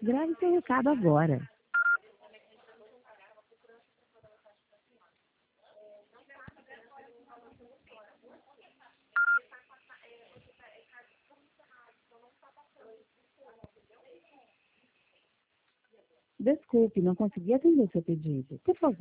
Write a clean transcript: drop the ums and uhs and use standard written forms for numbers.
Grave seu recado agora. Desculpe, não consegui atender seu pedido. Por favor,